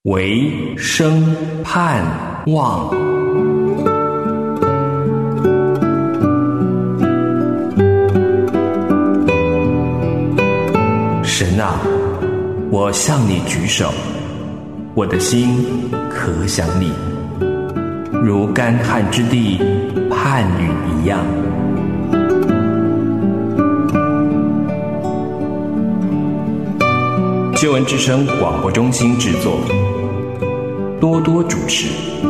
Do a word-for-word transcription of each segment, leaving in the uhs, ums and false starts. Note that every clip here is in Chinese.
唯生盼望。神啊，我向你举手，我的心可想你，如干旱之地盼雨一样。救恩之声广播中心制作，多多主持。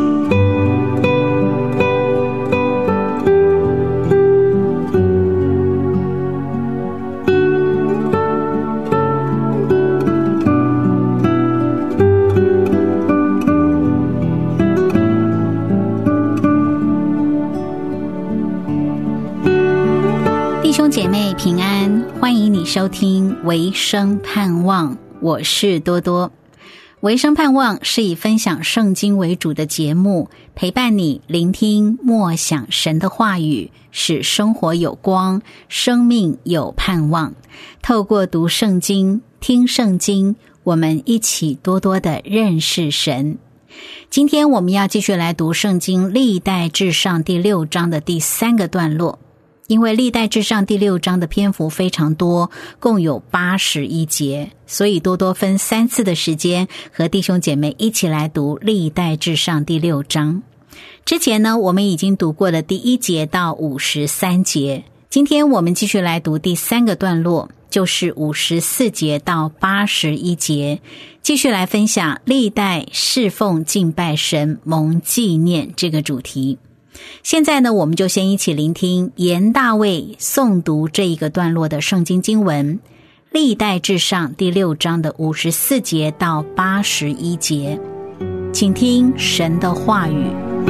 弟兄姐妹平安，欢迎你收听唯生盼望，我是多多。唯生盼望是以分享圣经为主的节目，陪伴你聆听默想神的话语，使生活有光，生命有盼望。透过读圣经、听圣经，我们一起多多的认识神。今天我们要继续来读圣经历代志上第六章的第三个段落。因为历代志上第六章的篇幅非常多，共有八十一节，所以多多分三次的时间和弟兄姐妹一起来读历代志上第六章。之前呢，我们已经读过了第一节到五十三节，今天我们继续来读第三个段落，就是五十四节到八十一节，继续来分享历代侍奉敬拜神蒙纪念这个主题。现在呢，我们就先一起聆听严大卫诵读这一个段落的圣经经文，历代志上第六章的五十四节到八十一节，请听神的话语。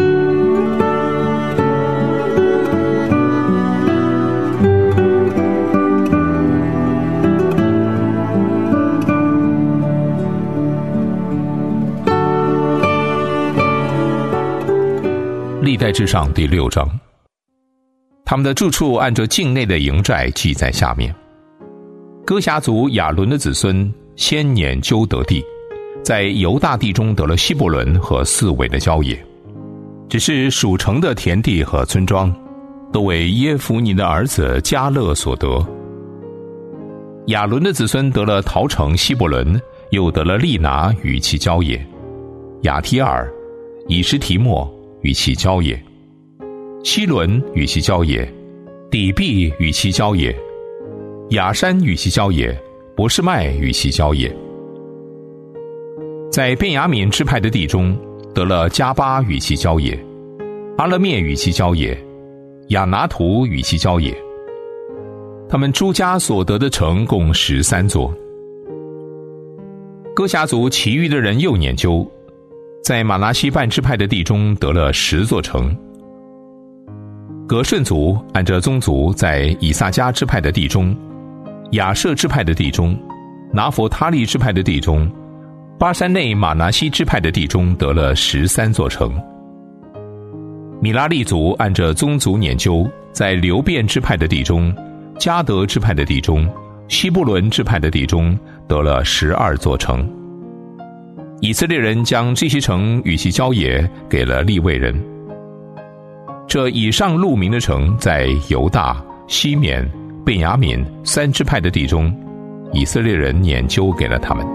历代志上第六章，他们的住处按着境内的营寨记在下面。哥辖族亚伦的子孙先撵究得地，在犹大地中得了希伯伦和四围的郊野，只是属城的田地和村庄都为耶孚尼的儿子迦勒所得。亚伦的子孙得了陶城希伯伦，又得了利拿与其郊野，亚提尔、以实提莫与其郊野，希伦与其郊野，底壁与其郊野，雅山与其郊野，伯示麦与其郊野。在便雅悯支派的地中得了加巴与其郊野，阿勒灭与其郊野，亚拿图与其郊野。他们诸家所得的城共十三座。哥辖族其余的人又研究，在马拿西半支派的地中得了十座城。革顺族按着宗族在以萨迦支派的地中，亚设支派的地中，拿弗他利支派的地中，巴山内马拿西支派的地中得了十三座城。米拉利族按着宗族研究，在流便支派的地中，迦得支派的地中，希布伦支派的地中得了十二座城。以色列人将这些城与其郊野给了利未人。这以上录名的城在犹大、西缅、便雅悯三支派的地中，以色列人研究给了他们。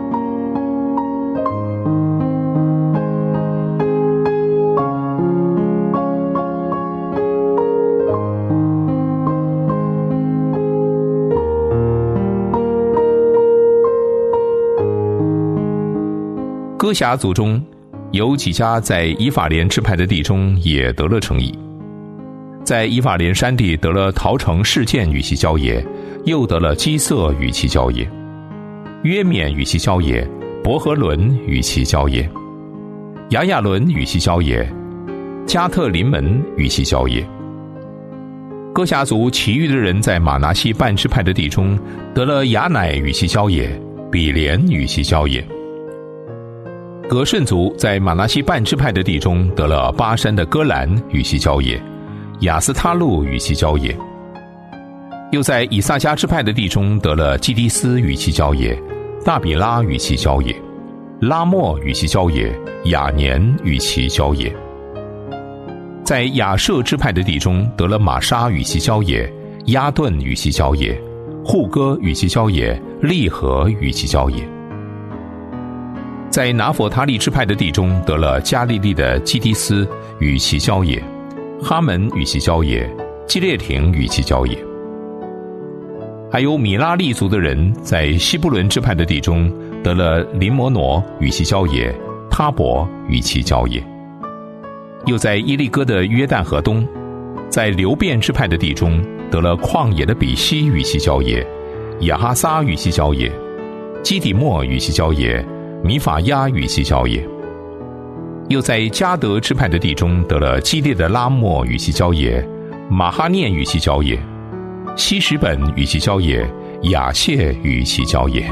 哥辖族中有几家在以法莲支派的地中也得了城邑，在以法莲山地得了陶城示剑与其郊野，又得了基色与其郊野，约缅与其郊野，伯和伦与其郊野，亚亚伦与其郊野，加特林门与其郊野。哥辖族其余的人在马拿西半支派的地中得了亚乃与其郊野，比连与其郊野。革顺族在马拿西半支派的地中得了巴山的戈兰与其郊野，亚斯他路与其郊野。又在以萨迦支派的地中得了基迪斯与其郊野，大比拉与其郊野， 拉末与其交野，雅年与其交野。在亚舍支派的地中，得了玛莎与其交野，亚顿与其交野，户哥与其交野，利和与其交野。在拿佛他利支派的地中，得了加利利的基迪斯与其交野，哈门与其交野，基列亭与其交野。还有米拉利族的人在西布伦支派的地中，得了林摩挪与其交野，他伯与其交野。又在伊利哥的约旦河东，在流便支派的地中，得了旷野的比西与其交野，亚哈撒与其交野，基底莫与其交野，米法亚与其交野。又在迦得支派的地中，得了基列的拉末与其交野，马哈念与其交野，希实本与其交野，雅谢与其交野。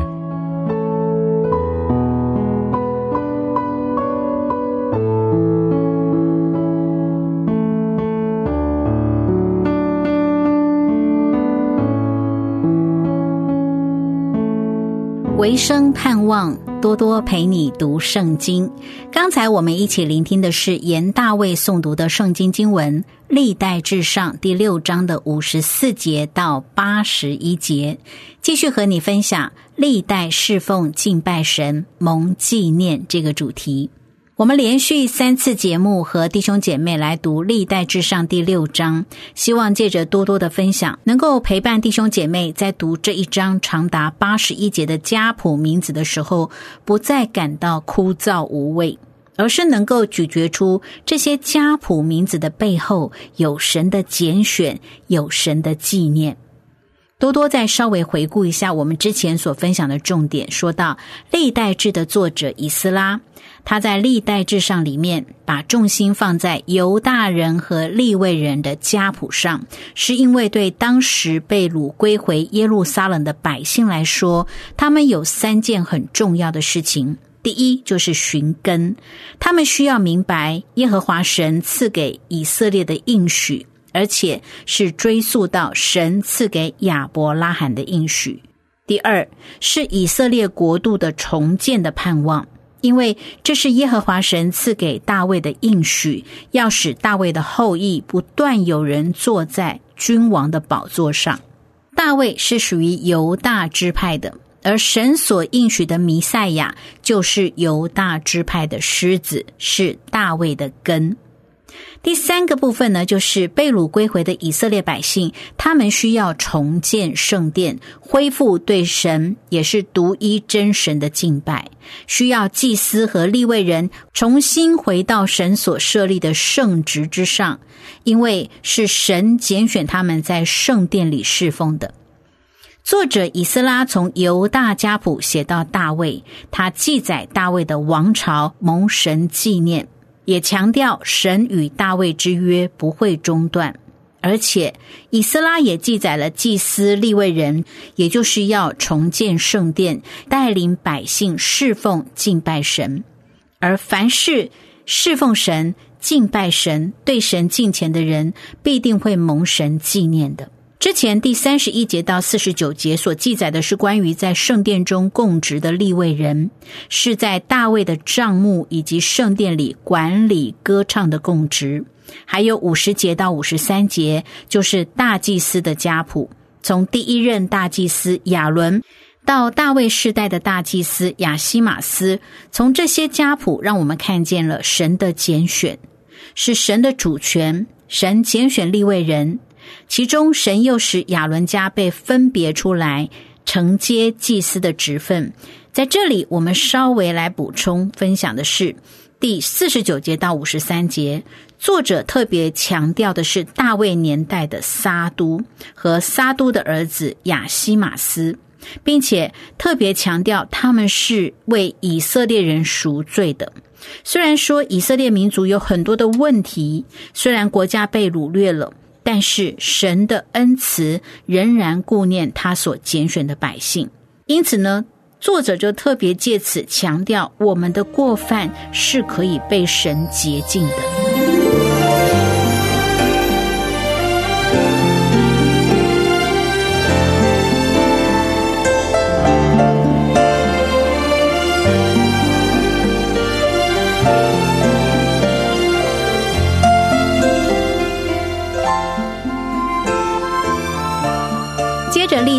唯生盼望，多多陪你读圣经。刚才我们一起聆听的是严大卫诵读的圣经经文，历代志上第六章的五十四节到八十一节。继续和你分享历代侍奉敬拜神蒙纪念这个主题。我们连续三次节目和弟兄姐妹来读历代志上第六章，希望借着多多的分享，能够陪伴弟兄姐妹在读这一章长达八十一节的家谱名字的时候，不再感到枯燥无味，而是能够咀嚼出这些家谱名字的背后有神的拣选，有神的纪念。多多再稍微回顾一下我们之前所分享的重点，说到历代志的作者以斯拉，他在历代志上里面把重心放在犹大人和利未人的家谱上，是因为对当时被掳归回耶路撒冷的百姓来说，他们有三件很重要的事情。第一就是寻根，他们需要明白耶和华神赐给以色列的应许，而且是追溯到神赐给亚伯拉罕的应许。第二是以色列国度的重建的盼望，因为这是耶和华神赐给大卫的应许，要使大卫的后裔不断有人坐在君王的宝座上。大卫是属于犹大支派的，而神所应许的弥赛亚就是犹大支派的狮子，是大卫的根。第三个部分呢，就是被掳归回的以色列百姓，他们需要重建圣殿，恢复对神也是独一真神的敬拜，需要祭司和利未人重新回到神所设立的圣职之上，因为是神拣选他们在圣殿里侍奉的。作者以斯拉从犹大家谱写到大卫，他记载大卫的王朝蒙神纪念，也强调神与大卫之约不会中断，而且以斯拉也记载了祭司利未人，也就是要重建圣殿，带领百姓侍奉敬拜神。而凡是侍奉神、敬拜神、对神敬虔的人，必定会蒙神纪念的。之前第三十一节到四十九节所记载的是关于在圣殿中供职的利未人，是在大卫的帐幕以及圣殿里管理歌唱的供职。还有五十节到五十三节就是大祭司的家谱，从第一任大祭司亚伦到大卫世代的大祭司亚西马斯，从这些家谱让我们看见了神的拣选，是神的主权，神拣选利未人，其中神又使亚伦家被分别出来承接祭司的职分。在这里我们稍微来补充分享的是第四十九节到五十三节，作者特别强调的是大卫年代的撒督和撒督的儿子亚西马斯，并且特别强调他们是为以色列人赎罪的。虽然说以色列民族有很多的问题，虽然国家被掳掠了，但是神的恩慈仍然顾念他所拣选的百姓。因此呢，作者就特别借此强调，我们的过犯是可以被神洁净的。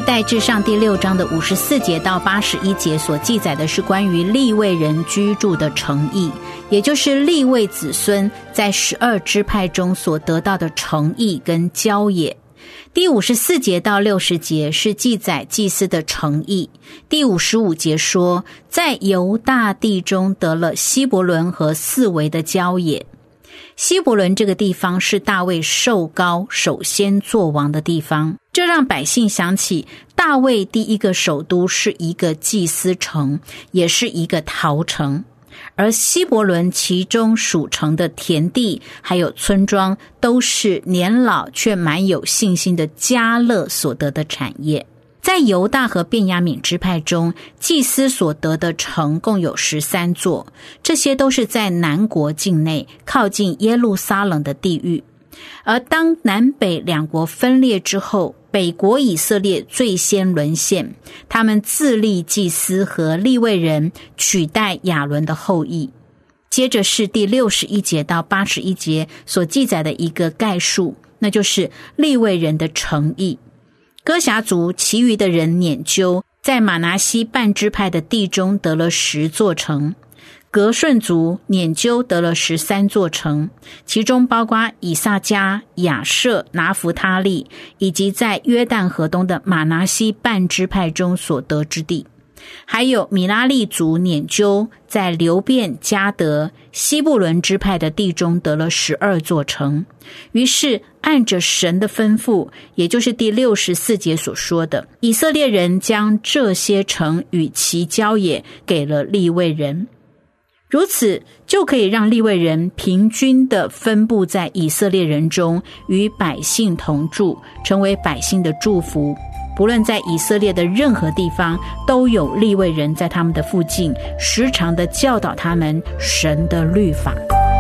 代志上第六章的五十四节到八十一节所记载的是关于利未人居住的城邑，也就是利未子孙在十二支派中所得到的城邑跟郊野。第五十四节到六十节是记载祭司的城邑。第五十五节说，在犹大地中得了希伯伦和四围的郊野。希伯伦这个地方是大卫受膏首先作王的地方，这让百姓想起大卫第一个首都是一个祭司城，也是一个陶城。而希伯伦其中属城的田地还有村庄都是年老却蛮有信心的迦勒所得的产业。在犹大和便雅悯支派中，祭司所得的城共有十三座，这些都是在南国境内靠近耶路撒冷的地域。而当南北两国分裂之后，北国以色列最先沦陷，他们自立祭司和利未人，取代亚伦的后裔。接着是第六十一节到八十一节所记载的一个概述，那就是利未人的城邑。哥辖族其余的人拈阄，在玛拿西半支派的地中得了十座城。革顺族拈阄得了十三座城，其中包括以萨迦、亚设、拿弗他利，以及在约旦河东的玛拿西半支派中所得之地。还有米拉利族拈阄在流便、迦得、西布伦支派的地中得了十二座城。于是按着神的吩咐，也就是第六十四节所说的，以色列人将这些城与其郊野给了利未人。如此就可以让利未人平均地分布在以色列人中，与百姓同住，成为百姓的祝福。不论在以色列的任何地方，都有利未人在他们的附近，时常地教导他们神的律法。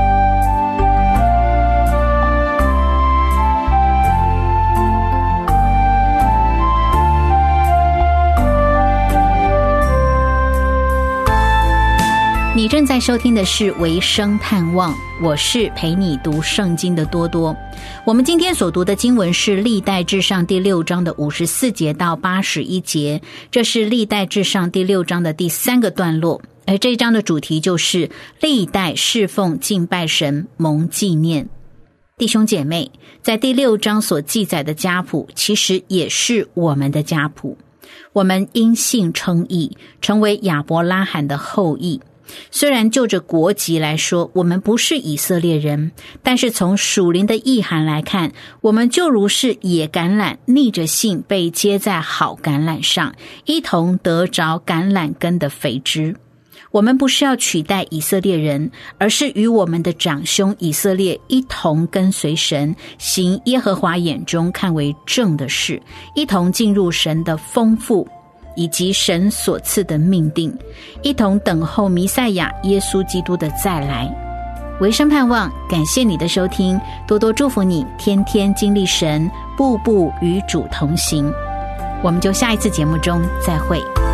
你正在收听的是维生探望，我是陪你读圣经的多多。我们今天所读的经文是历代志上第六章的五十四节到八十一节，这是历代志上第六章的第三个段落，而这一章的主题就是历代侍奉敬拜神蒙纪念。弟兄姐妹，在第六章所记载的家谱其实也是我们的家谱，我们因信称义，成为亚伯拉罕的后裔。虽然就着国籍来说，我们不是以色列人，但是从属灵的意涵来看，我们就如是野橄榄逆着性被接在好橄榄上，一同得着橄榄根的肥汁。我们不是要取代以色列人，而是与我们的长兄以色列一同跟随神，行耶和华眼中看为正的事，一同进入神的丰富以及神所赐的命定，一同等候弥赛亚耶稣基督的再来。维生盼望，感谢你的收听，多多祝福你，天天经历神，步步与主同行。我们就下一次节目中再会。